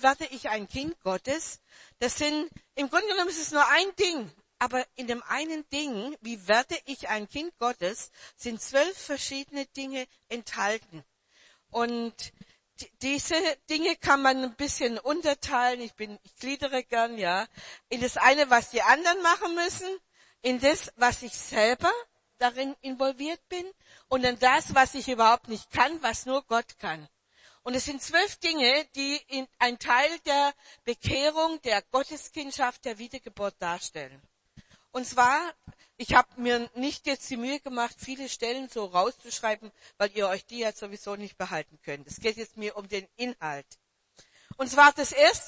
werde ich ein Kind Gottes? Im Grunde genommen ist es nur ein Ding. Aber in dem einen Ding, wie werde ich ein Kind Gottes, sind 12 verschiedene Dinge enthalten. Und diese Dinge kann man ein bisschen unterteilen. Ich gliedere gern, ja. In das eine, was die anderen machen müssen, in das, was ich selber darin involviert bin, und in das, was ich überhaupt nicht kann, was nur Gott kann. Und es sind 12 Dinge, die ein Teil der Bekehrung, der Gotteskindschaft, der Wiedergeburt darstellen. Und zwar, ich habe mir nicht jetzt die Mühe gemacht, viele Stellen so rauszuschreiben, weil ihr euch die ja sowieso nicht behalten könnt. Es geht jetzt mir um den Inhalt. Und zwar der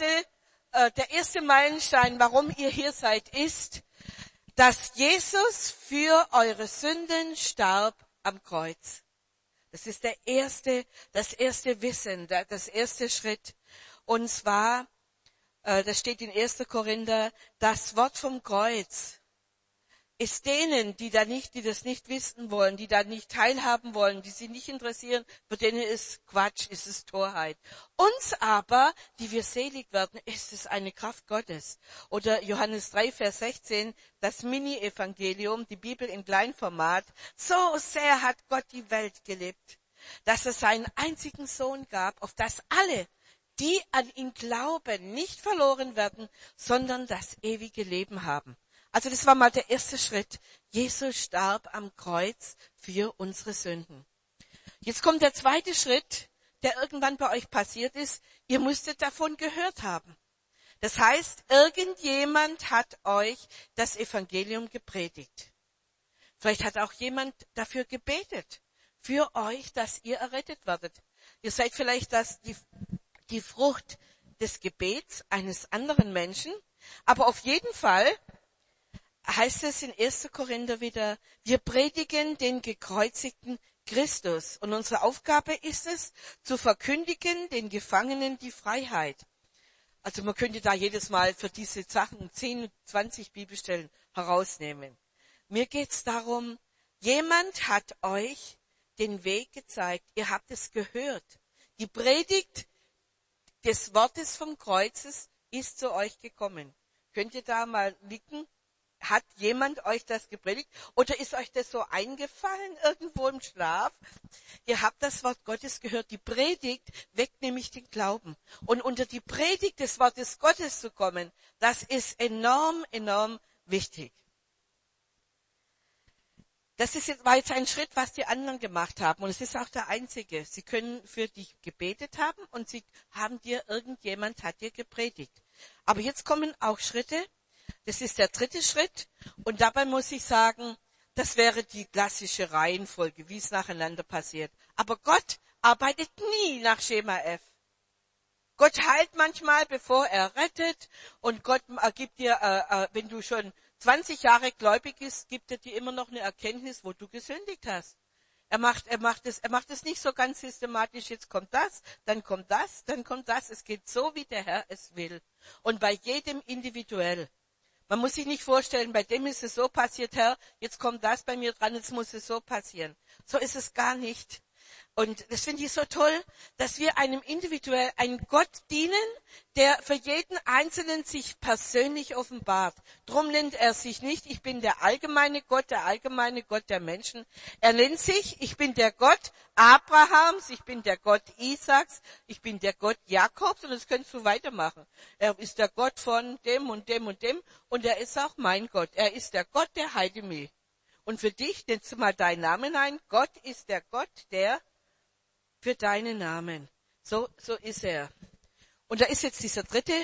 erste Meilenstein, warum ihr hier seid, ist, dass Jesus für eure Sünden starb am Kreuz. Das ist das erste Wissen, das erste Schritt. Und zwar, das steht in 1. Korinther, das Wort vom Kreuz ist denen, die das nicht wissen wollen, die da nicht teilhaben wollen, die sich nicht interessieren, für denen ist Quatsch, ist es Torheit. Uns aber, die wir selig werden, ist es eine Kraft Gottes. Oder Johannes 3, Vers 16, das Mini-Evangelium, die Bibel im Kleinformat. So sehr hat Gott die Welt geliebt, dass es seinen einzigen Sohn gab, auf das alle, die an ihn glauben, nicht verloren werden, sondern das ewige Leben haben. Also das war mal der erste Schritt. Jesus starb am Kreuz für unsere Sünden. Jetzt kommt der zweite Schritt, der irgendwann bei euch passiert ist. Ihr müsstet davon gehört haben. Das heißt, irgendjemand hat euch das Evangelium gepredigt. Vielleicht hat auch jemand dafür gebetet, für euch, dass ihr errettet werdet. Ihr seid vielleicht die Frucht des Gebets eines anderen Menschen, aber auf jeden Fall heißt es in 1. Korinther wieder, wir predigen den gekreuzigten Christus. Und unsere Aufgabe ist es, zu verkündigen den Gefangenen die Freiheit. Also man könnte da jedes Mal für diese Sachen 10, 20 Bibelstellen herausnehmen. Mir geht's darum, jemand hat euch den Weg gezeigt. Ihr habt es gehört. Die Predigt des Wortes vom Kreuzes ist zu euch gekommen. Könnt ihr da mal nicken? Hat jemand euch das gepredigt? Oder ist euch das so eingefallen irgendwo im Schlaf? Ihr habt das Wort Gottes gehört. Die Predigt weckt nämlich den Glauben. Und unter die Predigt des Wortes Gottes zu kommen, das ist enorm, enorm wichtig. War jetzt ein Schritt, was die anderen gemacht haben. Und es ist auch der einzige. Sie können für dich gebetet haben und irgendjemand hat dir gepredigt. Aber jetzt kommen auch Schritte. Das ist der dritte Schritt. Und dabei muss ich sagen, das wäre die klassische Reihenfolge, wie es nacheinander passiert. Aber Gott arbeitet nie nach Schema F. Gott heilt manchmal, bevor er rettet. Und Gott gibt dir, wenn du schon 20 Jahre gläubig bist, gibt er dir immer noch eine Erkenntnis, wo du gesündigt hast. Er macht es nicht so ganz systematisch. Jetzt kommt das, dann kommt das, dann kommt das. Es geht so, wie der Herr es will. Und bei jedem individuell. Man muss sich nicht vorstellen, bei dem ist es so passiert, Herr, jetzt kommt das bei mir dran, jetzt muss es so passieren. So ist es gar nicht. Und das finde ich so toll, dass wir einem individuell einen Gott dienen, der für jeden Einzelnen sich persönlich offenbart. Drum nennt er sich nicht, ich bin der allgemeine Gott der Menschen. Er nennt sich, ich bin der Gott Abrahams, ich bin der Gott Isaaks, ich bin der Gott Jakobs, und das könntest du weitermachen. Er ist der Gott von dem und dem und dem, und er ist auch mein Gott. Er ist der Gott, der heile mich. Und für dich, nennst du mal deinen Namen ein, Gott ist der Gott, der für deinen Namen. So ist er. Und da ist jetzt das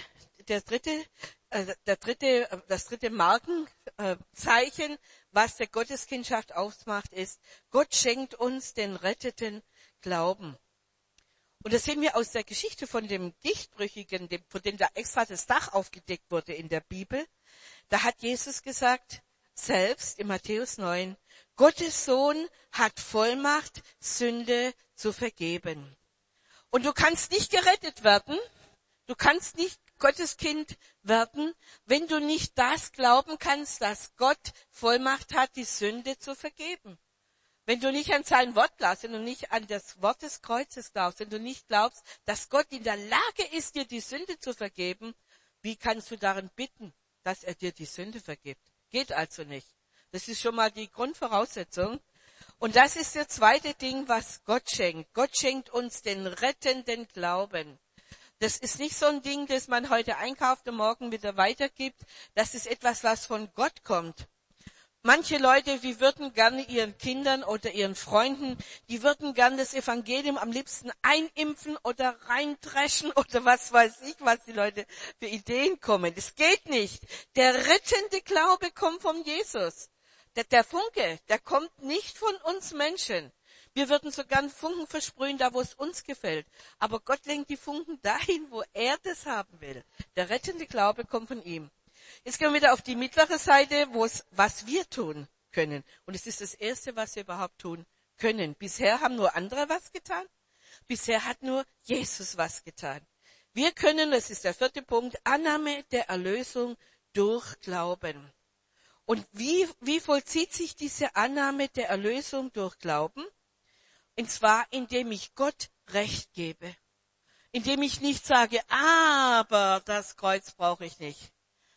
dritte Markenzeichen, was der Gotteskindschaft ausmacht, ist, Gott schenkt uns den retteten Glauben. Und das sehen wir aus der Geschichte von dem Gichtbrüchigen, von dem da extra das Dach aufgedeckt wurde in der Bibel. Da hat Jesus gesagt, selbst in Matthäus 9, Gottes Sohn hat Vollmacht, Sünde zu vergeben. Und du kannst nicht gerettet werden, du kannst nicht Gottes Kind werden, wenn du nicht das glauben kannst, dass Gott Vollmacht hat, die Sünde zu vergeben. Wenn du nicht an sein Wort glaubst, wenn du nicht an das Wort des Kreuzes glaubst, wenn du nicht glaubst, dass Gott in der Lage ist, dir die Sünde zu vergeben, wie kannst du darin bitten, dass er dir die Sünde vergibt? Geht also nicht. Das ist schon mal die Grundvoraussetzung. Und das ist das zweite Ding, was Gott schenkt. Gott schenkt uns den rettenden Glauben. Das ist nicht so ein Ding, das man heute einkauft und morgen wieder weitergibt. Das ist etwas, was von Gott kommt. Manche Leute, die würden gerne ihren Kindern oder ihren Freunden, die würden gerne das Evangelium am liebsten einimpfen oder reindreschen oder was weiß ich, was die Leute für Ideen kommen. Das geht nicht. Der rettende Glaube kommt von Jesus. Der Funke, der kommt nicht von uns Menschen. Wir würden so gern Funken versprühen, da wo es uns gefällt. Aber Gott lenkt die Funken dahin, wo er das haben will. Der rettende Glaube kommt von ihm. Jetzt gehen wir wieder auf die mittlere Seite, was wir tun können. Und es ist das Erste, was wir überhaupt tun können. Bisher haben nur andere was getan. Bisher hat nur Jesus was getan. Wir können, das ist der vierte Punkt, Annahme der Erlösung durch Glauben. Und wie vollzieht sich diese Annahme der Erlösung durch Glauben? Und zwar, indem ich Gott Recht gebe. Indem ich nicht sage, aber das Kreuz brauche ich nicht.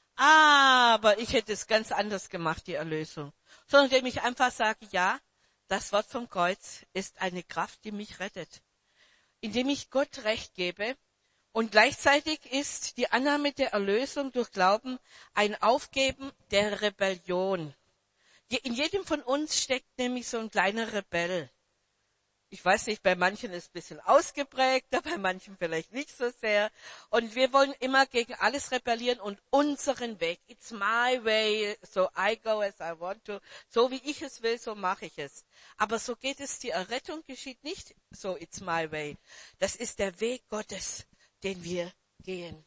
Aber ich hätte es ganz anders gemacht, die Erlösung. Sondern indem ich einfach sage, ja, das Wort vom Kreuz ist eine Kraft, die mich rettet. Indem ich Gott Recht gebe und gleichzeitig ist die Annahme der Erlösung durch Glauben ein Aufgeben der Rebellion. In jedem von uns steckt nämlich so ein kleiner Rebell. Ich weiß nicht, bei manchen ist es ein bisschen ausgeprägter, bei manchen vielleicht nicht so sehr. Und wir wollen immer gegen alles rebellieren und unseren Weg. It's my way, so I go as I want to. So wie ich es will, so mache ich es. Aber so geht es, die Errettung geschieht nicht so, it's my way. Das ist der Weg Gottes, den wir gehen.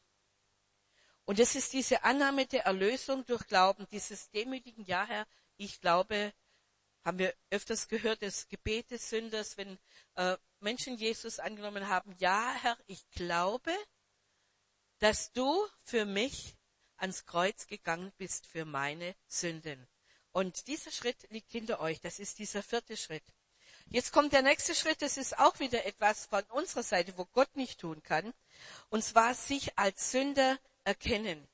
Und es ist diese Annahme der Erlösung durch Glauben, dieses demütigen Ja, Herr, ich glaube, haben wir öfters gehört, das Gebet des Sünders, wenn Menschen Jesus angenommen haben, ja, Herr, ich glaube, dass du für mich ans Kreuz gegangen bist für meine Sünden. Und dieser Schritt liegt hinter euch, das ist dieser vierte Schritt. Jetzt kommt der nächste Schritt, das ist auch wieder etwas von unserer Seite, wo Gott nicht tun kann, und zwar sich als Sünder erkennen.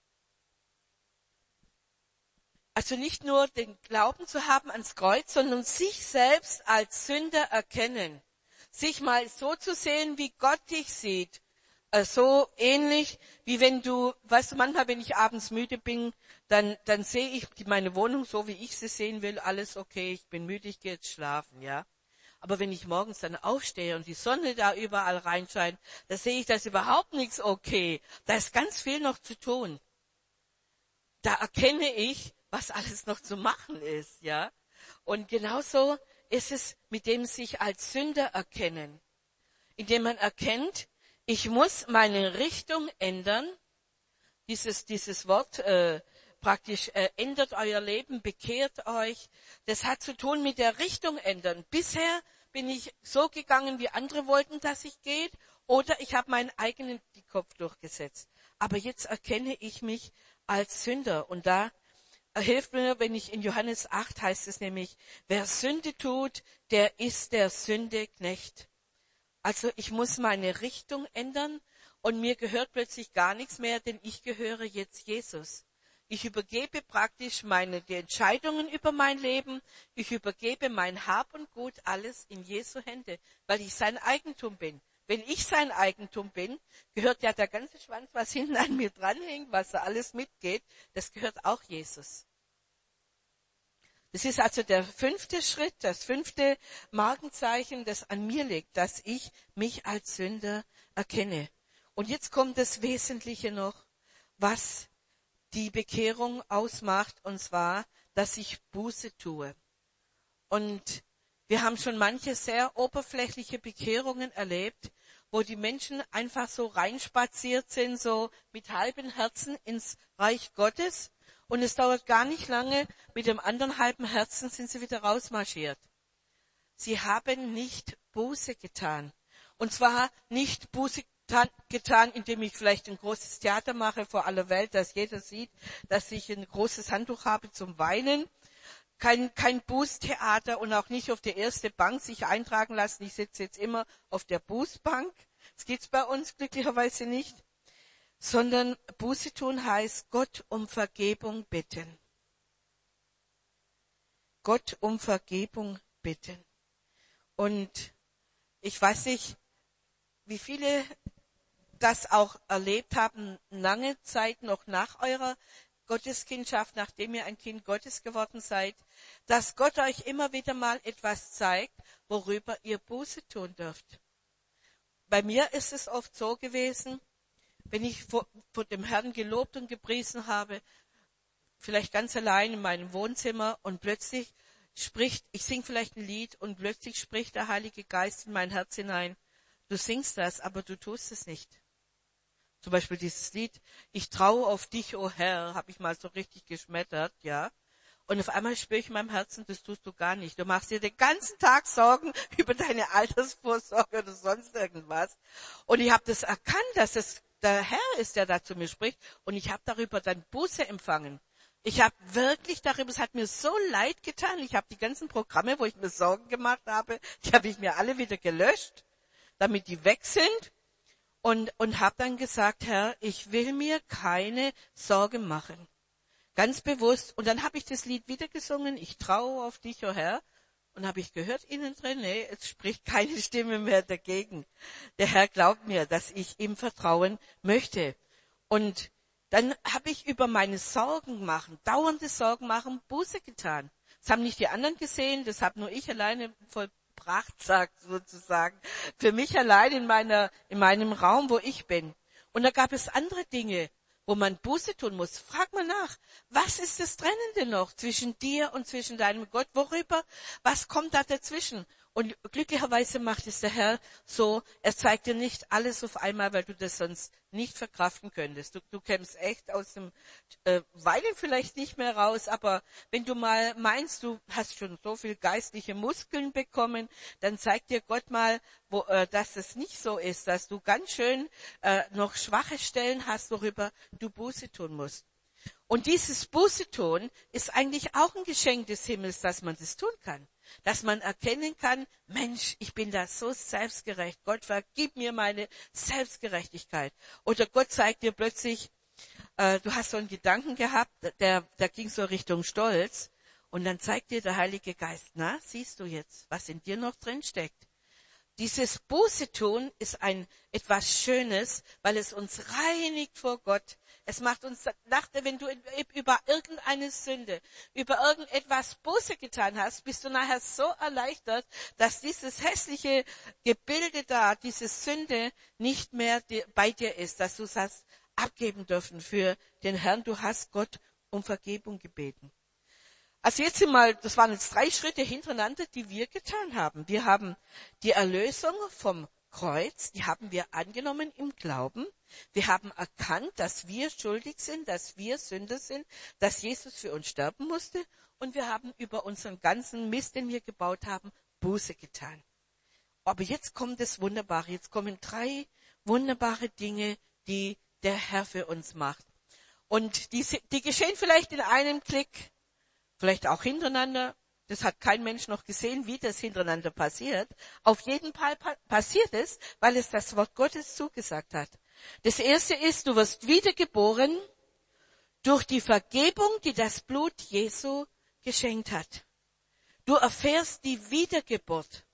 Also nicht nur den Glauben zu haben ans Kreuz, sondern sich selbst als Sünder erkennen. Sich mal so zu sehen, wie Gott dich sieht. So ähnlich, wie wenn du, weißt du, manchmal, wenn ich abends müde bin, dann sehe ich meine Wohnung so, wie ich sie sehen will, alles okay, ich bin müde, ich gehe jetzt schlafen, ja. Aber wenn ich morgens dann aufstehe und die Sonne da überall reinscheint, da sehe ich, da ist überhaupt nichts okay. Da ist ganz viel noch zu tun. Da erkenne ich, was alles noch zu machen ist, ja. Und genauso ist es mit dem sich als Sünder erkennen. Indem man erkennt, ich muss meine Richtung ändern. Dieses Wort praktisch ändert euer Leben, bekehrt euch. Das hat zu tun mit der Richtung ändern. Bisher bin ich so gegangen, wie andere wollten, dass ich gehe, oder ich habe meinen eigenen Kopf durchgesetzt. Aber jetzt erkenne ich mich als Sünder. Und da hilft mir, wenn ich in Johannes 8 heißt es nämlich, wer Sünde tut, der ist der Sünde Knecht. Also ich muss meine Richtung ändern und mir gehört plötzlich gar nichts mehr, denn ich gehöre jetzt Jesus. Ich übergebe praktisch die Entscheidungen über mein Leben. Ich übergebe mein Hab und Gut, alles in Jesu Hände, weil ich sein Eigentum bin. Wenn ich sein Eigentum bin, gehört ja der ganze Schwanz, was hinten an mir dranhängt, was da alles mitgeht, das gehört auch Jesus. Das ist also der 5. Schritt, das 5. Markenzeichen, das an mir liegt, dass ich mich als Sünder erkenne. Und jetzt kommt das Wesentliche noch, was die Bekehrung ausmacht, und zwar, dass ich Buße tue. Und wir haben schon manche sehr oberflächliche Bekehrungen erlebt, wo die Menschen einfach so reinspaziert sind, so mit halbem Herzen ins Reich Gottes. Und es dauert gar nicht lange, mit dem anderen halben Herzen sind sie wieder rausmarschiert. Sie haben nicht Buße getan. Und zwar nicht Buße getan, indem ich vielleicht ein großes Theater mache vor aller Welt, dass jeder sieht, dass ich ein großes Handtuch habe zum Weinen. kein Bußtheater und auch nicht auf der erste Bank sich eintragen lassen. Ich sitze jetzt immer auf der Bußbank. Das gibt's bei uns glücklicherweise nicht. Sondern Buße tun heißt Gott um Vergebung bitten. Gott um Vergebung bitten. Und ich weiß nicht, wie viele das auch erlebt haben, lange Zeit noch nach eurer Gotteskindschaft, nachdem ihr ein Kind Gottes geworden seid, dass Gott euch immer wieder mal etwas zeigt, worüber ihr Buße tun dürft. Bei mir ist es oft so gewesen, wenn ich vor dem Herrn gelobt und gepriesen habe, vielleicht ganz allein in meinem Wohnzimmer und plötzlich ich singe vielleicht ein Lied und plötzlich spricht der Heilige Geist in mein Herz hinein. Du singst das, aber du tust es nicht. Zum Beispiel dieses Lied, ich traue auf dich, o Herr, habe ich mal so richtig geschmettert, ja. Und auf einmal spüre ich in meinem Herzen, das tust du gar nicht. Du machst dir den ganzen Tag Sorgen über deine Altersvorsorge oder sonst irgendwas. Und ich habe das erkannt, dass es der Herr ist, der da zu mir spricht. Und ich habe darüber dann Buße empfangen. Ich habe wirklich darüber, es hat mir so leid getan. Ich habe die ganzen Programme, wo ich mir Sorgen gemacht habe, die habe ich mir alle wieder gelöscht, damit die weg sind. Und habe dann gesagt, Herr, ich will mir keine Sorgen machen. Ganz bewusst. Und dann habe ich das Lied wieder gesungen, ich traue auf dich, o Herr. Und habe ich gehört innen drin, nee, es spricht keine Stimme mehr dagegen. Der Herr glaubt mir, dass ich ihm vertrauen möchte. Und dann habe ich über meine Sorgen machen, dauernde Sorgen machen, Buße getan. Das haben nicht die anderen gesehen, das habe nur ich alleine vollbracht, sagt sozusagen. Für mich allein in meinem Raum, wo ich bin. Und da gab es andere Dinge, wo man Buße tun muss. Frag mal nach, was ist das Trennende noch zwischen dir und zwischen deinem Gott? Worüber? Was kommt da dazwischen? Und glücklicherweise macht es der Herr so, er zeigt dir nicht alles auf einmal, weil du das sonst nicht verkraften könntest. Du kämst echt aus dem Weinen vielleicht nicht mehr raus, aber wenn du mal meinst, du hast schon so viel geistliche Muskeln bekommen, dann zeigt dir Gott mal, dass es nicht so ist, dass du ganz schön noch schwache Stellen hast, worüber du Buße tun musst. Und dieses Buße tun ist eigentlich auch ein Geschenk des Himmels, dass man das tun kann. Dass man erkennen kann, Mensch, ich bin da so selbstgerecht. Gott, vergib mir meine Selbstgerechtigkeit. Oder Gott zeigt dir plötzlich, du hast so einen Gedanken gehabt, der ging so Richtung Stolz. Und dann zeigt dir der Heilige Geist, na, siehst du jetzt, was in dir noch drin steckt. Dieses Buße tun ist etwas Schönes, weil es uns reinigt vor Gott. Es macht uns, wenn du über irgendeine Sünde, über irgendetwas Buße getan hast, bist du nachher so erleichtert, dass dieses hässliche Gebilde da, diese Sünde nicht mehr bei dir ist, dass du es hast abgeben dürfen für den Herrn. Du hast Gott um Vergebung gebeten. Also das waren jetzt 3 Schritte hintereinander, die wir getan haben. Wir haben die Erlösung vom Kreuz, die haben wir angenommen im Glauben. Wir haben erkannt, dass wir schuldig sind, dass wir Sünder sind, dass Jesus für uns sterben musste. Und wir haben über unseren ganzen Mist, den wir gebaut haben, Buße getan. Aber jetzt kommt das Wunderbare. Jetzt kommen 3 wunderbare Dinge, die der Herr für uns macht. Und die geschehen vielleicht in einem Klick. Vielleicht auch hintereinander. Das hat kein Mensch noch gesehen, wie das hintereinander passiert. Auf jeden Fall passiert es, weil es das Wort Gottes zugesagt hat. Das erste ist, du wirst wiedergeboren durch die Vergebung, die das Blut Jesu geschenkt hat. Du erfährst die Wiedergeburt.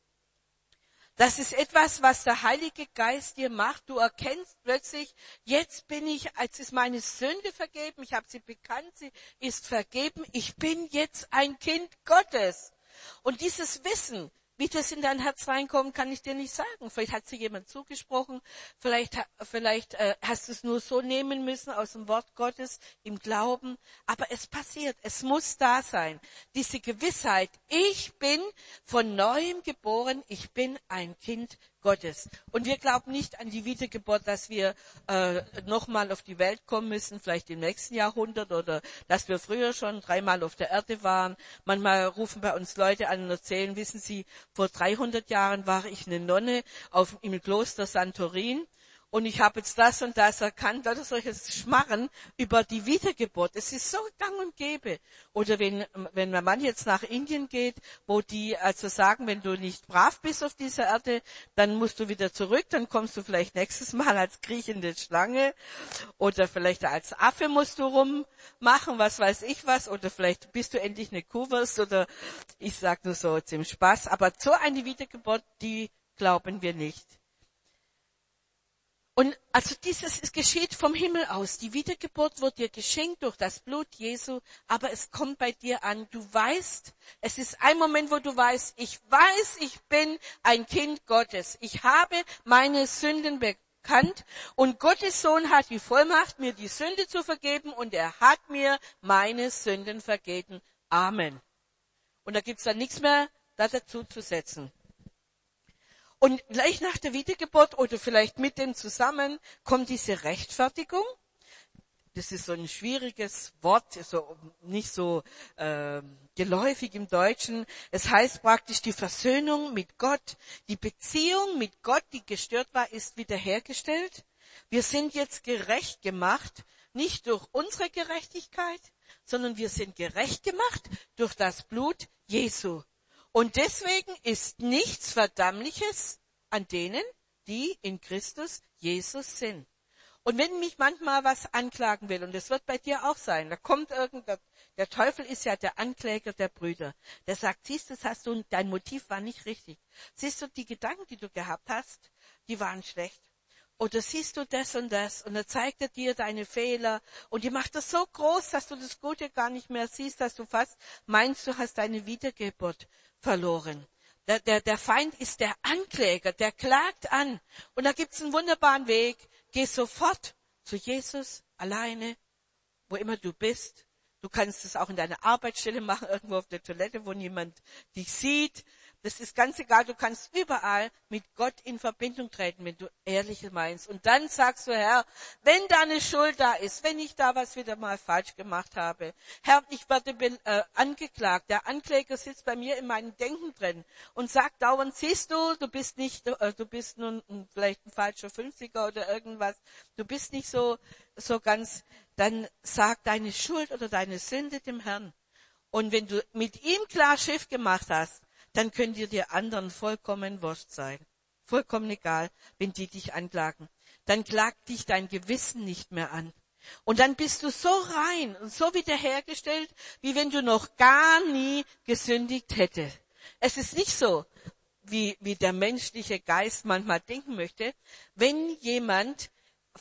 Das ist etwas, was der Heilige Geist dir macht. Du erkennst plötzlich, jetzt ist meine Sünde vergeben, ich habe sie bekannt, sie ist vergeben, ich bin jetzt ein Kind Gottes. Und dieses Wissen, wie das in dein Herz reinkommt, kann ich dir nicht sagen. Vielleicht hat dir jemand zugesprochen, vielleicht hast du es nur so nehmen müssen aus dem Wort Gottes, im Glauben. Aber es passiert, es muss da sein. Diese Gewissheit, ich bin von Neuem geboren, ich bin ein Kind Gottes. Und wir glauben nicht an die Wiedergeburt, dass wir nochmal auf die Welt kommen müssen, vielleicht im nächsten Jahrhundert, oder dass wir früher schon 3-mal auf der Erde waren. Manchmal rufen bei uns Leute an und erzählen, wissen Sie, vor 300 Jahren war ich eine Nonne im Kloster Santorin. und ich habe jetzt das und das erkannt, oder solches Schmarren über die Wiedergeburt. Es ist so gang und gäbe. Oder wenn mein Mann jetzt nach Indien geht, wo die also sagen, wenn du nicht brav bist auf dieser Erde, dann musst du wieder zurück, dann kommst du vielleicht nächstes Mal als kriechende Schlange oder vielleicht als Affe musst du rummachen, was weiß ich was, oder vielleicht bist du endlich eine Kuhwurst oder ich sag nur so zum Spaß. Aber so eine Wiedergeburt, die glauben wir nicht. Und also es geschieht vom Himmel aus. Die Wiedergeburt wird dir geschenkt durch das Blut Jesu, aber es kommt bei dir an. Du weißt, es ist ein Moment, wo du weißt, ich weiß, ich bin ein Kind Gottes. Ich habe meine Sünden bekannt und Gottes Sohn hat die Vollmacht, mir die Sünde zu vergeben und er hat mir meine Sünden vergeben. Amen. Und da gibt's dann nichts mehr dazu zu setzen. Und gleich nach der Wiedergeburt oder vielleicht mit dem zusammen kommt diese Rechtfertigung. Das ist so ein schwieriges Wort, so nicht so geläufig im Deutschen. Es heißt praktisch die Versöhnung mit Gott. Die Beziehung mit Gott, die gestört war, ist wiederhergestellt. Wir sind jetzt gerecht gemacht, nicht durch unsere Gerechtigkeit, sondern wir sind gerecht gemacht durch das Blut Jesu. Und deswegen ist nichts Verdammliches an denen, die in Christus Jesus sind. Und wenn mich manchmal was anklagen will, und das wird bei dir auch sein, da kommt der Teufel ist ja der Ankläger der Brüder. Der sagt, siehst du, dein Motiv war nicht richtig. Siehst du, die Gedanken, die du gehabt hast, die waren schlecht. Oder siehst du das und das, und er zeigt er dir deine Fehler, und die macht das so groß, dass du das Gute gar nicht mehr siehst, dass du fast meinst, du hast deine Wiedergeburt verloren. Der Feind ist der Ankläger, der klagt an. Und da gibt's einen wunderbaren Weg. Geh sofort zu Jesus, alleine, wo immer du bist. Du kannst es auch in deiner Arbeitsstelle machen, irgendwo auf der Toilette, wo niemand dich sieht. Das ist ganz egal, du kannst überall mit Gott in Verbindung treten, wenn du ehrlich meinst. Und dann sagst du, Herr, wenn da eine Schuld da ist, wenn ich da was wieder mal falsch gemacht habe, Herr, ich werde angeklagt, der Ankläger sitzt bei mir in meinem Denken drin und sagt dauernd, siehst du, du bist nun vielleicht ein falscher 50er oder irgendwas, du bist nicht so ganz, dann sag deine Schuld oder deine Sünde dem Herrn. Und wenn du mit ihm klar Schiff gemacht hast, dann können dir anderen vollkommen wurscht sein. Vollkommen egal, wenn die dich anklagen. Dann klagt dich dein Gewissen nicht mehr an. Und dann bist du so rein und so wiederhergestellt, wie wenn du noch gar nie gesündigt hättest. Es ist nicht so, wie der menschliche Geist manchmal denken möchte, wenn jemand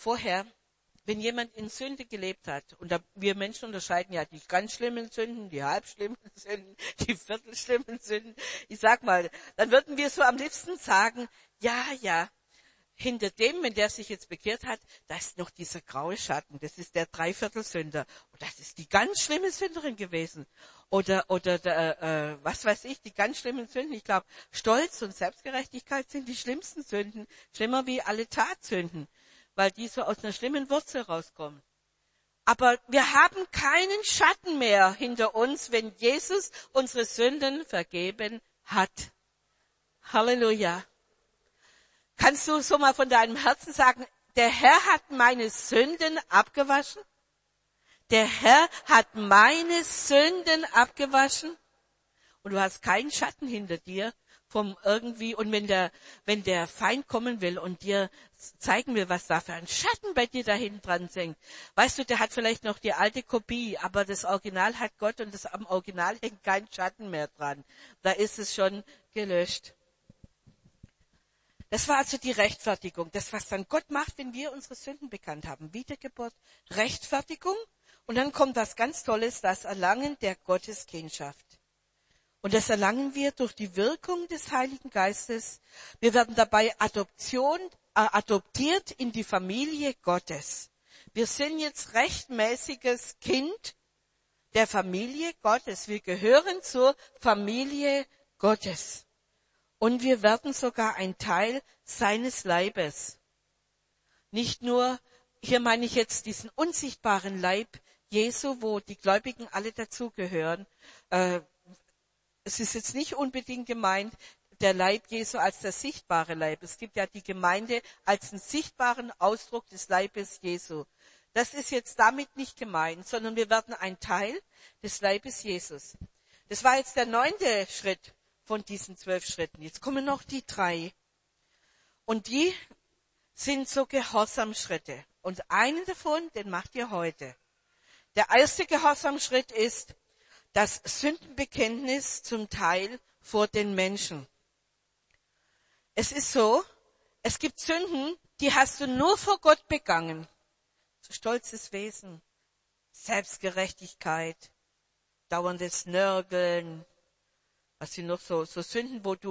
in Sünde gelebt hat, und wir Menschen unterscheiden ja die ganz schlimmen Sünden, die halbschlimmen Sünden, die viertelschlimmen Sünden. Ich sag mal, dann würden wir so am liebsten sagen, ja, hinter dem, wenn der sich jetzt bekehrt hat, da ist noch dieser graue Schatten, das ist der Dreiviertelsünder. Und das ist die ganz schlimme Sünderin gewesen. Oder was weiß ich, die ganz schlimmen Sünden. Ich glaube, Stolz und Selbstgerechtigkeit sind die schlimmsten Sünden, schlimmer wie alle Tatsünden, weil die so aus einer schlimmen Wurzel rauskommen. Aber wir haben keinen Schatten mehr hinter uns, wenn Jesus unsere Sünden vergeben hat. Halleluja. Kannst du so mal von deinem Herzen sagen, der Herr hat meine Sünden abgewaschen? Der Herr hat meine Sünden abgewaschen? Und du hast keinen Schatten hinter dir vom irgendwie, und wenn der Feind kommen will und dir zeigen will, was da für ein Schatten bei dir da hinten dran hängt, weißt du, der hat vielleicht noch die alte Kopie, aber das Original hat Gott, und am Original hängt kein Schatten mehr dran. Da ist es schon gelöscht. Das war also die Rechtfertigung, das, was dann Gott macht, wenn wir unsere Sünden bekannt haben. Wiedergeburt, Rechtfertigung, und dann kommt was ganz Tolles, das Erlangen der Gotteskindschaft. Und das erlangen wir durch die Wirkung des Heiligen Geistes. Wir werden dabei adoptiert in die Familie Gottes. Wir sind jetzt rechtmäßiges Kind der Familie Gottes. Wir gehören zur Familie Gottes. Und wir werden sogar ein Teil seines Leibes. Nicht nur, hier meine ich jetzt diesen unsichtbaren Leib Jesu, wo die Gläubigen alle dazugehören. Es ist jetzt nicht unbedingt gemeint, der Leib Jesu als der sichtbare Leib. Es gibt ja die Gemeinde als einen sichtbaren Ausdruck des Leibes Jesu. Das ist jetzt damit nicht gemeint, sondern wir werden ein Teil des Leibes Jesus. Das war jetzt der 9. Schritt von diesen 12 Schritten. Jetzt kommen noch die 3. Und die sind so Gehorsamschritte. Und einen davon, den macht ihr heute. Der erste Gehorsamschritt ist das Sündenbekenntnis zum Teil vor den Menschen. Es ist so, es gibt Sünden, die hast du nur vor Gott begangen. Stolzes Wesen, Selbstgerechtigkeit, dauerndes Nörgeln, was sind noch so Sünden, wo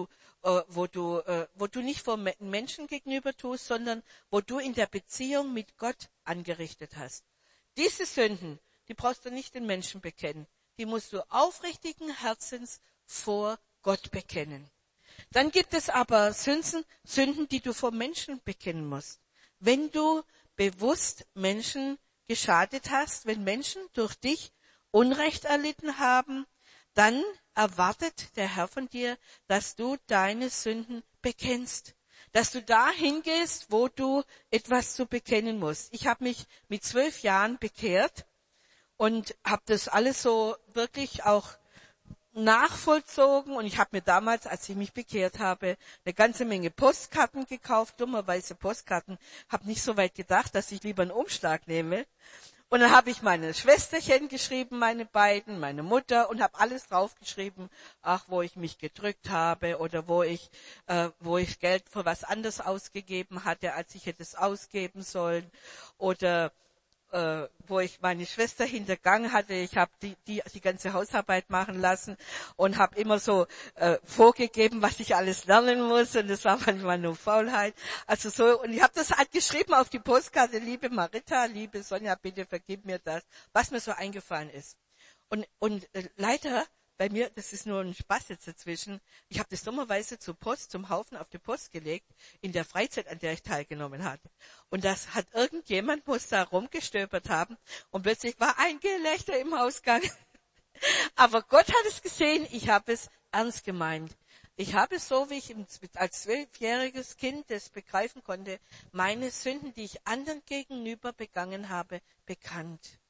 du nicht vor Menschen gegenüber tust, sondern wo du in der Beziehung mit Gott angerichtet hast. Diese Sünden, die brauchst du nicht den Menschen bekennen. Die musst du aufrichtigen Herzens vor Gott bekennen. Dann gibt es aber Sünden, die du vor Menschen bekennen musst. Wenn du bewusst Menschen geschadet hast, wenn Menschen durch dich Unrecht erlitten haben, dann erwartet der Herr von dir, dass du deine Sünden bekennst. Dass du dahin gehst, wo du etwas zu bekennen musst. Ich habe mich mit 12 Jahren bekehrt und habe das alles so wirklich auch nachvollzogen. Und ich habe mir damals, als ich mich bekehrt habe, eine ganze Menge Postkarten gekauft, dummerweise Postkarten. Habe nicht so weit gedacht, dass ich lieber einen Umschlag nehme. Und dann habe ich meine Schwesterchen geschrieben, meine beiden, meine Mutter, und habe alles draufgeschrieben, wo ich mich gedrückt habe oder wo ich Geld für was anderes ausgegeben hatte, als ich hätte es ausgeben sollen, oder wo ich meine Schwester hintergangen hatte. Ich habe die ganze Hausarbeit machen lassen und habe immer so vorgegeben, was ich alles lernen muss, und das war manchmal nur Faulheit. Also so, und ich habe das halt geschrieben auf die Postkarte: Liebe Marita, liebe Sonja, bitte vergib mir das, was mir so eingefallen ist. Und leider bei mir, das ist nur ein Spaß jetzt dazwischen, ich habe das dummerweise zum Haufen auf die Post gelegt, in der Freizeit, an der ich teilgenommen hatte. Und das hat muss da rumgestöbert haben, und plötzlich war ein Gelächter im Hausgang. Aber Gott hat es gesehen, ich habe es ernst gemeint. Ich habe so, wie ich als 12-jähriges Kind das begreifen konnte, meine Sünden, die ich anderen gegenüber begangen habe, bekannt.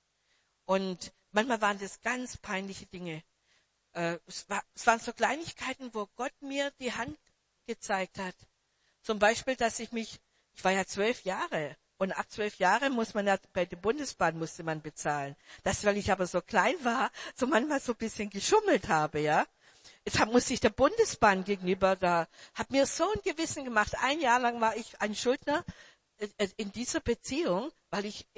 Und manchmal waren das ganz peinliche Dinge. Es waren so Kleinigkeiten, wo Gott mir die Hand gezeigt hat. Zum Beispiel, dass ich war ja 12 Jahre. Und ab 12 Jahren muss man ja, bei der Bundesbahn musste man bezahlen. Das, weil ich aber so klein war, so manchmal so ein bisschen geschummelt habe, ja. Jetzt musste ich der Bundesbahn gegenüber, hat mir so ein Gewissen gemacht. Ein Jahr lang war ich ein Schuldner in dieser Beziehung, weil ich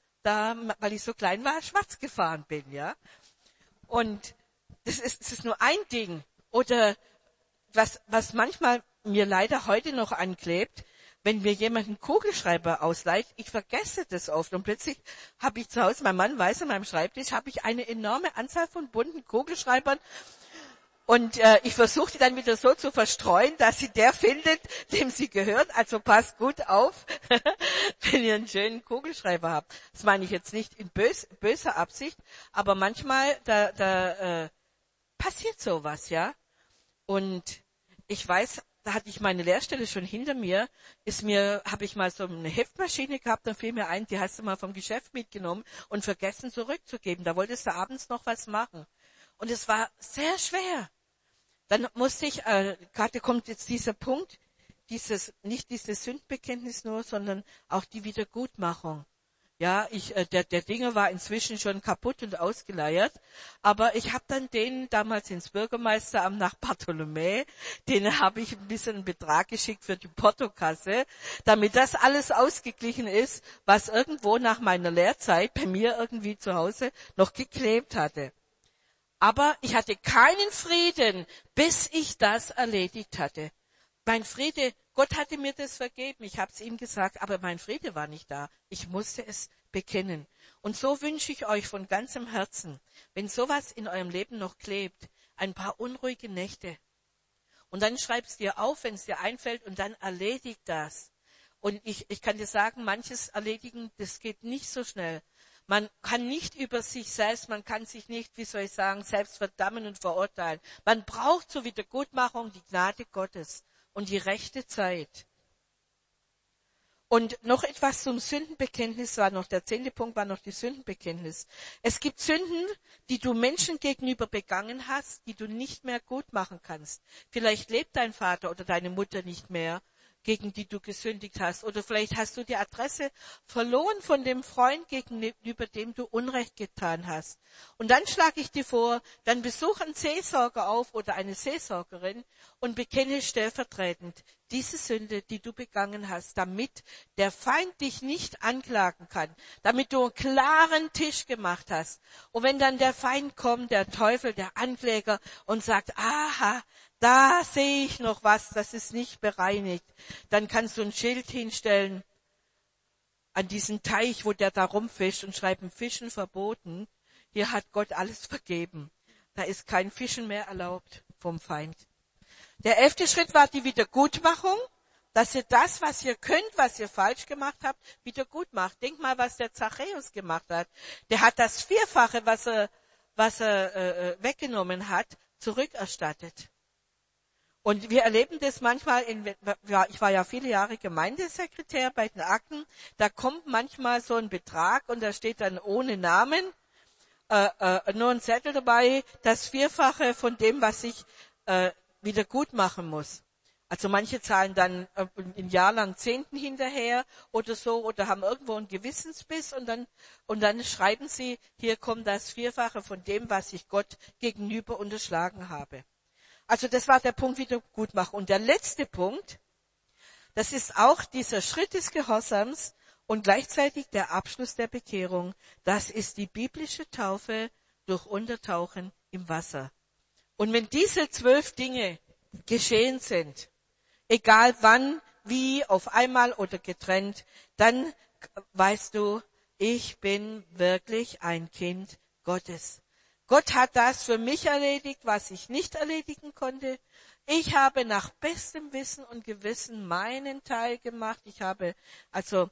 so klein war, schwarz gefahren bin, ja. Und das ist nur ein Ding. Oder was manchmal mir leider heute noch anklebt, wenn mir jemand einen Kugelschreiber ausleiht, ich vergesse das oft. Und plötzlich habe ich zu Hause, mein Mann weiß, an meinem Schreibtisch habe ich eine enorme Anzahl von bunten Kugelschreibern. Und ich versuche die dann wieder so zu verstreuen, dass sie der findet, dem sie gehört. Also passt gut auf, wenn ihr einen schönen Kugelschreiber habt. Das meine ich jetzt nicht in böser Absicht, aber manchmal da passiert sowas, ja. Und ich weiß, da hatte ich meine Lehrstelle schon hinter mir, habe ich mal so eine Heftmaschine gehabt, dann fiel mir ein, die hast du mal vom Geschäft mitgenommen und vergessen zurückzugeben. Da wolltest du abends noch was machen. Und es war sehr schwer. Dann musste ich, gerade kommt jetzt dieser Punkt, nicht dieses Sündbekenntnis nur, sondern auch die Wiedergutmachung. Ja, der Dinge war inzwischen schon kaputt und ausgeleiert, aber ich habe dann den damals ins Bürgermeisteramt nach Bartholomä, den habe ich ein bisschen einen Betrag geschickt für die Portokasse, damit das alles ausgeglichen ist, was irgendwo nach meiner Lehrzeit bei mir irgendwie zu Hause noch geklebt hatte. Aber ich hatte keinen Frieden, bis ich das erledigt hatte. Mein Friede, Gott hatte mir das vergeben, ich habe es ihm gesagt, aber mein Friede war nicht da. Ich musste es bekennen. Und so wünsche ich euch von ganzem Herzen, wenn sowas in eurem Leben noch klebt, ein paar unruhige Nächte. Und dann schreib's dir auf, wenn es dir einfällt, und dann erledigt das. Und ich kann dir sagen, manches erledigen, das geht nicht so schnell. Man kann nicht über sich selbst, man kann sich nicht, selbst verdammen und verurteilen. Man braucht zur Wiedergutmachung die Gnade Gottes und die rechte Zeit. Und noch etwas zum Sündenbekenntnis der 10. Punkt war noch die Sündenbekenntnis. Es gibt Sünden, die du Menschen gegenüber begangen hast, die du nicht mehr gut machen kannst. Vielleicht lebt dein Vater oder deine Mutter nicht mehr, gegen die du gesündigt hast. Oder vielleicht hast du die Adresse verloren von dem Freund, gegenüber dem du Unrecht getan hast. Und dann schlage ich dir vor, dann besuch einen Seelsorger auf oder eine Seelsorgerin und bekenne stellvertretend diese Sünde, die du begangen hast, damit der Feind dich nicht anklagen kann, damit du einen klaren Tisch gemacht hast. Und wenn dann der Feind kommt, der Teufel, der Ankläger und sagt, aha, da sehe ich noch was, das ist nicht bereinigt, dann kannst du ein Schild hinstellen an diesen Teich, wo der da rumfischt und schreiben, Fischen verboten. Hier hat Gott alles vergeben. Da ist kein Fischen mehr erlaubt vom Feind. Der 11. Schritt war die Wiedergutmachung, dass ihr das, was ihr könnt, was ihr falsch gemacht habt, wieder gut macht. Denk mal, was der Zachäus gemacht hat. Der hat das Vierfache, was er weggenommen hat, zurückerstattet. Und wir erleben das manchmal, ich war ja viele Jahre Gemeindesekretär bei den Akten, da kommt manchmal so ein Betrag und da steht dann ohne Namen, nur ein Zettel dabei, das Vierfache von dem, was ich wieder gut machen muss. Also manche zahlen dann ein Jahr lang Zehnten hinterher oder so oder haben irgendwo einen Gewissensbiss und dann schreiben sie, hier kommt das Vierfache von dem, was ich Gott gegenüber unterschlagen habe. Also das war der Punkt Wiedergutmachung. Und der letzte Punkt, das ist auch dieser Schritt des Gehorsams und gleichzeitig der Abschluss der Bekehrung. Das ist die biblische Taufe durch Untertauchen im Wasser. Und wenn diese 12 Dinge geschehen sind, egal wann, wie, auf einmal oder getrennt, dann weißt du, ich bin wirklich ein Kind Gottes. Gott hat das für mich erledigt, was ich nicht erledigen konnte. Ich habe nach bestem Wissen und Gewissen meinen Teil gemacht. Ich habe also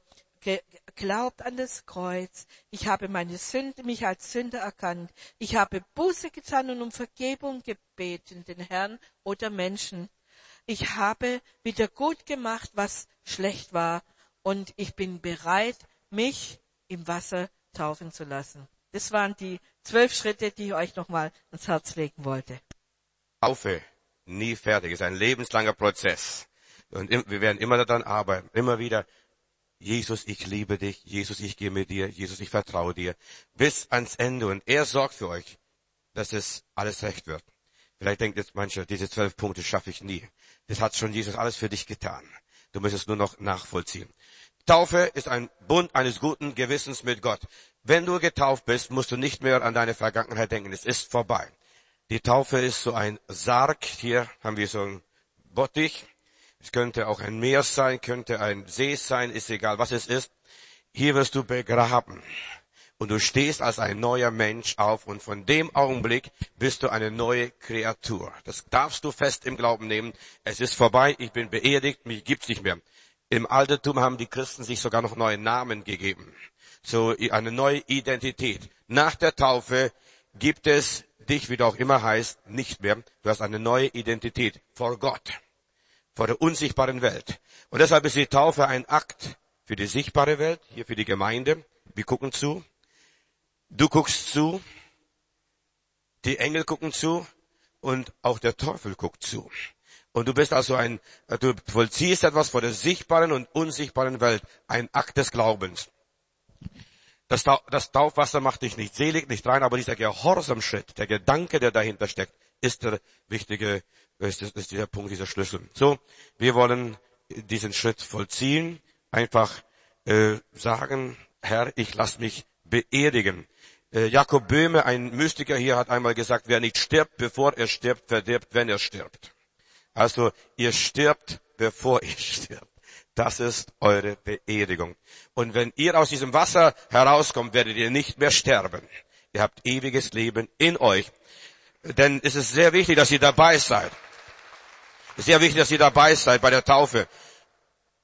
geglaubt an das Kreuz. Ich habe meine Sünde, mich als Sünder erkannt. Ich habe Buße getan und um Vergebung gebeten, den Herrn oder Menschen. Ich habe wieder gut gemacht, was schlecht war. Und ich bin bereit, mich im Wasser taufen zu lassen. Das waren die 12 Schritte, die ich euch nochmal ans Herz legen wollte. Taufe, nie fertig, ist ein lebenslanger Prozess. Und wir werden immer daran arbeiten, immer wieder, Jesus, ich liebe dich, Jesus, ich gehe mit dir, Jesus, ich vertraue dir, bis ans Ende. Und er sorgt für euch, dass es alles recht wird. Vielleicht denkt jetzt mancher, diese 12 Punkte schaffe ich nie. Das hat schon Jesus alles für dich getan. Du musst es nur noch nachvollziehen. Taufe ist ein Bund eines guten Gewissens mit Gott. Wenn du getauft bist, musst du nicht mehr an deine Vergangenheit denken. Es ist vorbei. Die Taufe ist so ein Sarg. Hier haben wir so ein Bottich. Es könnte auch ein Meer sein, könnte ein See sein, ist egal, was es ist. Hier wirst du begraben. Und du stehst als ein neuer Mensch auf und von dem Augenblick bist du eine neue Kreatur. Das darfst du fest im Glauben nehmen. Es ist vorbei, ich bin beerdigt, mich gibt's nicht mehr. Im Altertum haben die Christen sich sogar noch neue Namen gegeben. So eine neue Identität. Nach der Taufe gibt es dich, wie du auch immer heißt, nicht mehr. Du hast eine neue Identität vor Gott, vor der unsichtbaren Welt. Und deshalb ist die Taufe ein Akt für die sichtbare Welt, hier für die Gemeinde. Wir gucken zu. Du guckst zu. Die Engel gucken zu. Und auch der Teufel guckt zu. Und du bist also du vollziehst etwas vor der sichtbaren und unsichtbaren Welt. Ein Akt des Glaubens. Das Taufwasser macht dich nicht selig, nicht rein, aber dieser Gehorsamschritt, der Gedanke, der dahinter steckt, ist der wichtige, ist dieser Punkt, dieser Schlüssel. So, wir wollen diesen Schritt vollziehen, einfach sagen, Herr, ich lass mich beerdigen. Jakob Böhme, ein Mystiker hier, hat einmal gesagt, wer nicht stirbt, bevor er stirbt, verdirbt, wenn er stirbt. Also, ihr stirbt, bevor ihr stirbt. Das ist eure Beerdigung. Und wenn ihr aus diesem Wasser herauskommt, werdet ihr nicht mehr sterben. Ihr habt ewiges Leben in euch. Denn es ist sehr wichtig, dass ihr dabei seid. Es ist sehr wichtig, dass ihr dabei seid bei der Taufe.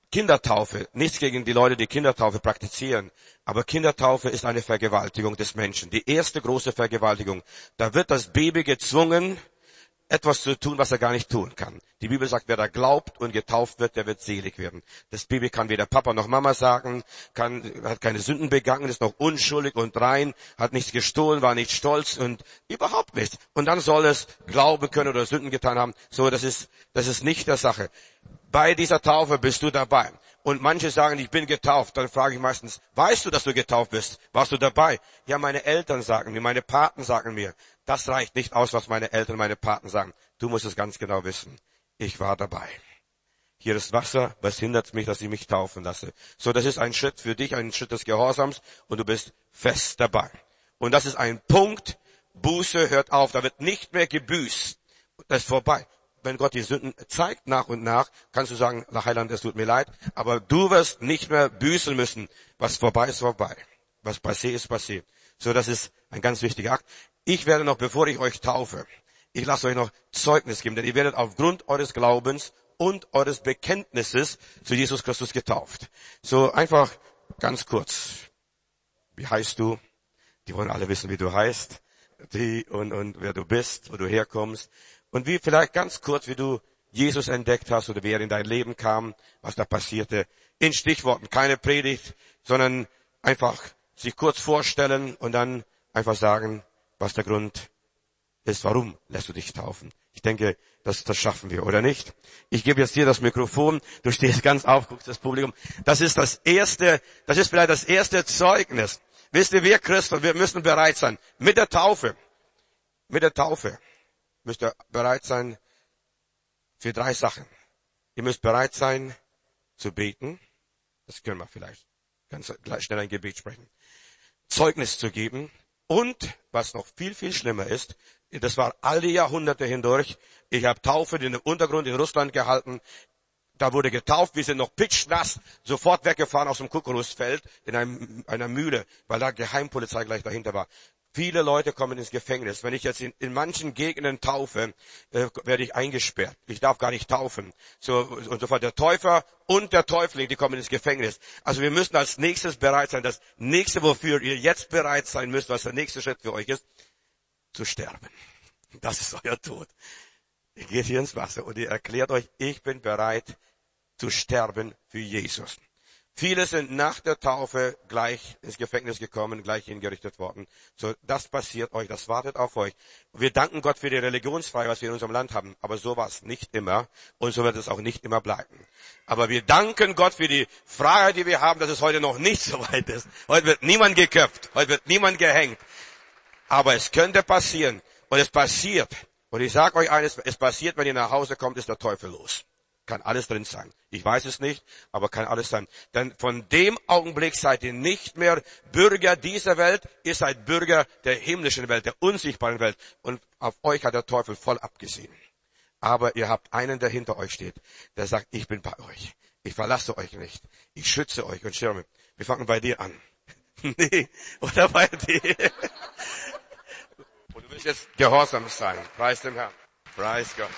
Kindertaufe, nichts gegen die Leute, die Kindertaufe praktizieren, aber Kindertaufe ist eine Vergewaltigung des Menschen. Die erste große Vergewaltigung. Da wird das Baby gezwungen, etwas zu tun, was er gar nicht tun kann. Die Bibel sagt, wer da glaubt und getauft wird, der wird selig werden. Das Baby kann weder Papa noch Mama sagen, hat keine Sünden begangen, ist noch unschuldig und rein, hat nichts gestohlen, war nicht stolz und überhaupt nichts. Und dann soll es glauben können oder Sünden getan haben. So, das ist nicht der Sache. Bei dieser Taufe bist du dabei. Und manche sagen, ich bin getauft. Dann frage ich meistens, weißt du, dass du getauft bist? Warst du dabei? Ja, meine Eltern sagen mir, meine Paten sagen mir. Das reicht nicht aus, was meine Eltern, meine Paten sagen. Du musst es ganz genau wissen. Ich war dabei. Hier ist Wasser. Was hindert mich, dass ich mich taufen lasse? So, das ist ein Schritt für dich, ein Schritt des Gehorsams. Und du bist fest dabei. Und das ist ein Punkt. Buße hört auf. Da wird nicht mehr gebüßt. Das ist vorbei. Wenn Gott die Sünden zeigt nach und nach, kannst du sagen, Heiland, es tut mir leid, aber du wirst nicht mehr büßen müssen. Was vorbei ist, vorbei. Was passé ist, passé. So, das ist ein ganz wichtiger Akt. Ich werde noch, bevor ich euch taufe, ich lasse euch noch Zeugnis geben, denn ihr werdet aufgrund eures Glaubens und eures Bekenntnisses zu Jesus Christus getauft. So, einfach ganz kurz. Wie heißt du? Die wollen alle wissen, wie du heißt. Und wer du bist, wo du herkommst. Und wie vielleicht ganz kurz, wie du Jesus entdeckt hast oder wie er in dein Leben kam, was da passierte. In Stichworten, keine Predigt, sondern einfach sich kurz vorstellen und dann einfach sagen, was der Grund ist, warum lässt du dich taufen. Ich denke, das schaffen wir, oder nicht? Ich gebe jetzt dir das Mikrofon, du stehst ganz auf, guckst das Publikum. Das ist vielleicht das erste Zeugnis. Wisst ihr, wir Christen, wir müssen bereit sein. Mit der Taufe müsst ihr bereit sein für 3 Sachen. Ihr müsst bereit sein zu beten. Das können wir vielleicht ganz schnell ein Gebet sprechen. Zeugnis zu geben. Und, was noch viel, viel schlimmer ist, das war alle Jahrhunderte hindurch. Ich habe Taufe in dem Untergrund in Russland gehalten. Da wurde getauft, wir sind noch pitschnass, sofort weggefahren aus dem Kukuruzfeld in einer Mühle, weil da Geheimpolizei gleich dahinter war. Viele Leute kommen ins Gefängnis. Wenn ich jetzt in manchen Gegenden taufe, werde ich eingesperrt. Ich darf gar nicht taufen. So, und sofort der Täufer und der Täufling, die kommen ins Gefängnis. Also wir müssen als nächstes bereit sein. Das nächste, wofür ihr jetzt bereit sein müsst, was der nächste Schritt für euch ist, zu sterben. Das ist euer Tod. Ihr geht hier ins Wasser und ihr erklärt euch, ich bin bereit zu sterben für Jesus. Viele sind nach der Taufe gleich ins Gefängnis gekommen, gleich hingerichtet worden. So, das passiert euch, das wartet auf euch. Wir danken Gott für die Religionsfreiheit, was wir in unserem Land haben. Aber so war es nicht immer und so wird es auch nicht immer bleiben. Aber wir danken Gott für die Freiheit, die wir haben, dass es heute noch nicht so weit ist. Heute wird niemand geköpft, heute wird niemand gehängt. Aber es könnte passieren und es passiert. Und ich sage euch eines, es passiert, wenn ihr nach Hause kommt, ist der Teufel los. Kann alles drin sein. Ich weiß es nicht, aber kann alles sein. Denn von dem Augenblick seid ihr nicht mehr Bürger dieser Welt, ihr seid Bürger der himmlischen Welt, der unsichtbaren Welt. Und auf euch hat der Teufel voll abgesehen. Aber ihr habt einen, der hinter euch steht, der sagt, ich bin bei euch. Ich verlasse euch nicht. Ich schütze euch und schirme. Wir fangen bei dir an. Nee, oder bei dir. Und du willst jetzt gehorsam sein. Preis dem Herrn. Preis Gott.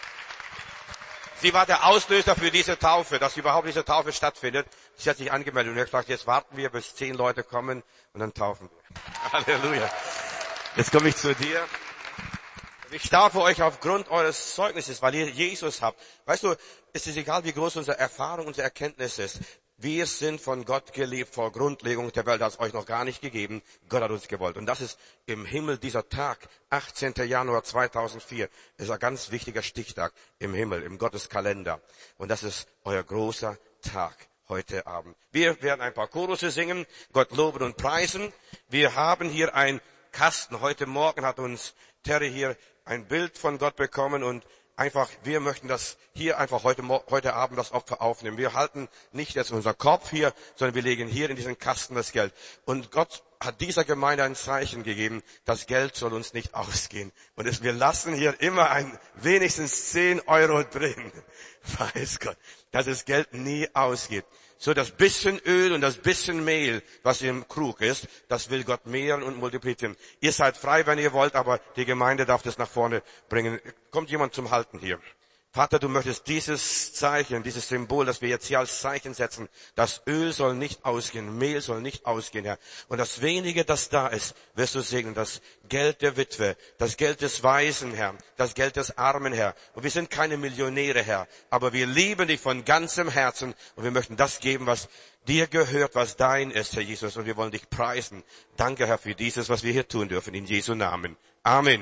Sie war der Auslöser für diese Taufe, dass überhaupt diese Taufe stattfindet. Sie hat sich angemeldet und hat gesagt, jetzt warten wir, bis 10 Leute kommen und dann taufen wir. Halleluja. Jetzt komme ich zu dir. Ich taufe euch aufgrund eures Zeugnisses, weil ihr Jesus habt. Weißt du, es ist egal, wie groß unsere Erfahrung, unsere Erkenntnis ist. Wir sind von Gott geliebt vor Grundlegung der Welt, hat es euch noch gar nicht gegeben. Gott hat uns gewollt. Und das ist im Himmel dieser Tag, 18. Januar 2004, ist ein ganz wichtiger Stichtag im Himmel, im Gotteskalender. Und das ist euer großer Tag heute Abend. Wir werden ein paar Chorusse singen, Gott loben und preisen. Wir haben hier einen Kasten. Heute Morgen hat uns Terry hier ein Bild von Gott bekommen und einfach, wir möchten das hier einfach heute Abend das Opfer aufnehmen. Wir halten nicht jetzt unser Kopf hier, sondern wir legen hier in diesen Kasten das Geld. Und Gott hat dieser Gemeinde ein Zeichen gegeben, das Geld soll uns nicht ausgehen. Und wir lassen hier immer wenigstens 10 Euro drin. Weiß Gott, dass das Geld nie ausgeht. So das bisschen Öl und das bisschen Mehl, was im Krug ist, das will Gott mehren und multiplizieren. Ihr seid frei, wenn ihr wollt, aber die Gemeinde darf das nach vorne bringen. Kommt jemand zum Halten hier? Vater, du möchtest dieses Zeichen, dieses Symbol, das wir jetzt hier als Zeichen setzen, das Öl soll nicht ausgehen, Mehl soll nicht ausgehen, Herr. Und das Wenige, das da ist, wirst du segnen. Das Geld der Witwe, das Geld des Waisen, Herr, das Geld des Armen, Herr. Und wir sind keine Millionäre, Herr, aber wir lieben dich von ganzem Herzen und wir möchten das geben, was dir gehört, was dein ist, Herr Jesus. Und wir wollen dich preisen. Danke, Herr, für dieses, was wir hier tun dürfen, in Jesu Namen. Amen.